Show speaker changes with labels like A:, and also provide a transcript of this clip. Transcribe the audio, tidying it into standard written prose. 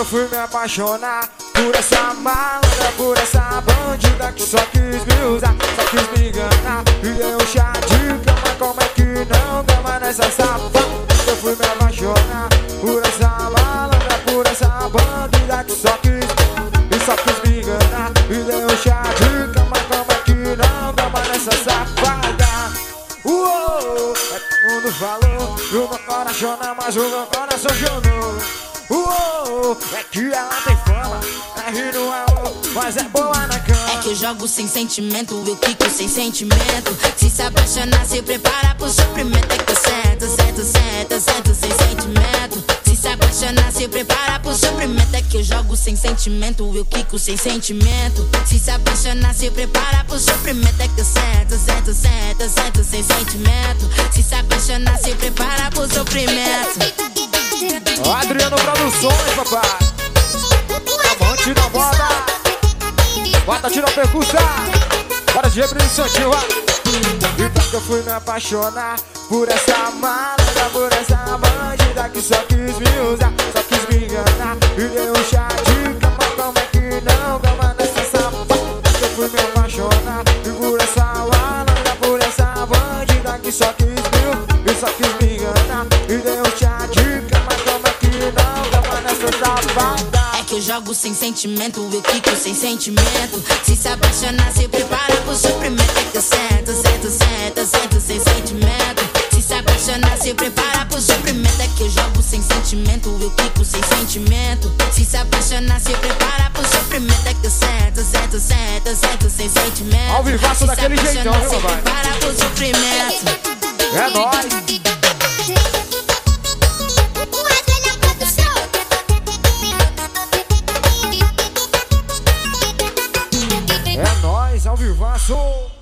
A: eu fui me apaixonar por essa malandra, por essa bandida que só quis me usar, só quis me enganar. E deu um chá de cama, como é que não cama nessa safada? Eu fui me apaixonar por essa malandra, por essa bandida que só quis me enganar. E deu um chá de cama, como é que não cama nessa safada? Uou, todo mundo falou, o meu coração não, mas o meu coração chonou. Uou, é que ela tem fama, é rir no amor, mas é boa na cama.
B: É que eu jogo sem sentimento, eu quico sem sentimento. Se apaixonar, se prepara pro sofrimento. É que eu sento sem sentimento. Se apaixonar, se prepara pro sofrimento. É que eu jogo sem sentimento, eu quico sem sentimento. Se apaixonar, se prepara pro sofrimento. É que eu sento sem sentimento. Se apaixonar, se prepara pro sofrimento.
A: Adriano Produções, papai. Amante da moda. Bota, tira a percussão. Bora de representativa. E porque eu fui me apaixonar por essa malandra, por essa bandida que só quis me usar, só quis me enganar. E deu um chá de cama, como é que não cama nessa safada? Eu fui me apaixonar por essa malandra, por essa bandida que só quis me enganar. E deu um chá de cama, como é que não cama nessa safada?
B: É que eu jogo sem sentimento, eu quico sem sentimento. Se apaixonar, se prepara pro sofrimento. É que eu sento sem sentimento. Se apaixonar, se prepara pro sofrimento. É que eu jogo sem sentimento, eu quico sem sentimento. Se apaixonar, se prepara pro sofrimento. É que eu sento sem sentimento.
A: Ao vivaço daquele jeitão, viu,
B: se
A: papai?
B: prepara pro sofrimento.
A: É nóis. É nóis, ao vivaço.